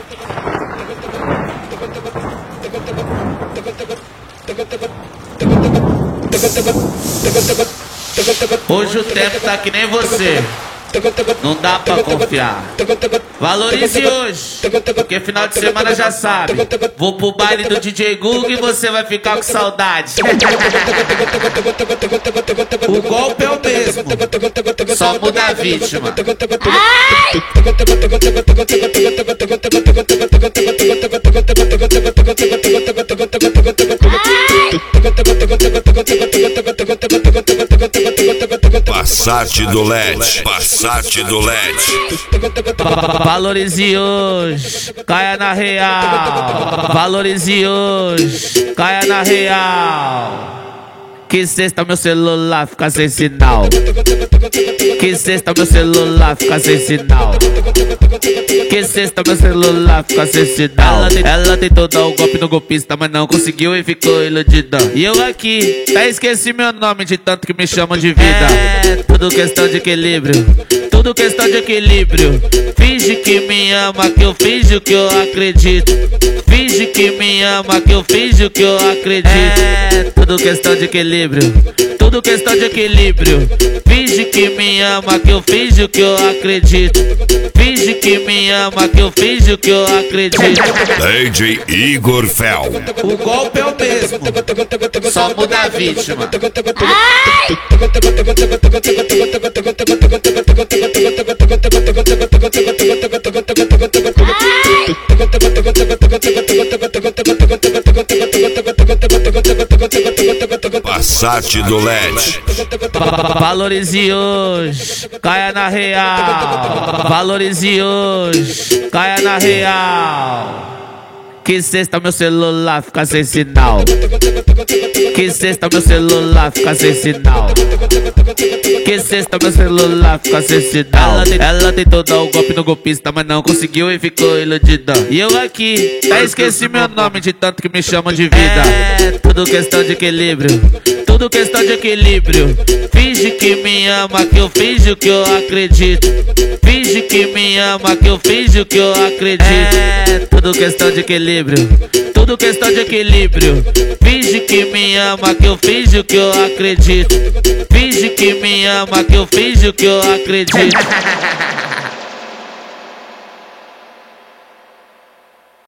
Hoje o tempo tá que nem você, não dá pra confiar. Valorize hoje, porque final de semana já sabe. Vou pro baile do DJ Google e você vai ficar com saudade. O golpe é o mesmo, só muda a vítima. Passat do LED, Passat do LED. Valorize hoje, caia na real. Valorize hoje, caia na real. Que sexta meu celular fica sem sinal. Que sexta meu celular fica sem sinal. Que sexta meu celular fica sem sinal. Ela tentou dar o golpe no golpista, mas não conseguiu e ficou iludida. E eu aqui, até esqueci meu nome de tanto que me chamam de vida. É tudo questão de equilíbrio, tudo questão de equilíbrio. Finge que me ama, que eu finjo que eu acredito. Finge que me ama, que eu finjo que eu acredito. É tudo questão de equilíbrio, tudo questão de equilíbrio. Finge que me ama, que eu finjo que eu acredito. Finge que me ama, que eu finjo que eu acredito. DJ Igor Fel. O golpe é o mesmo, só muda a vítima. Passat do LED. Valorize hoje, caia na real. Valorize hoje, caia na real. Que sexta meu celular fica sem sinal. Que sexta meu celular fica sem sinal. Que sexta meu celular fica sem sinal. Ela tentou dar o golpe no golpista, mas não conseguiu e ficou iludida. E eu aqui, até esqueci meu nome de tanto que me chamam de vida. É tudo questão de equilíbrio, tudo questão de equilíbrio. Finge que me ama, que eu finjo que eu acredito. Finge que me ama, que eu finjo que eu acredito. É tudo questão de equilíbrio, tudo questão de equilíbrio. Finge que me ama, que eu finjo que eu acredito. Finge que me ama, que eu finjo que eu acredito.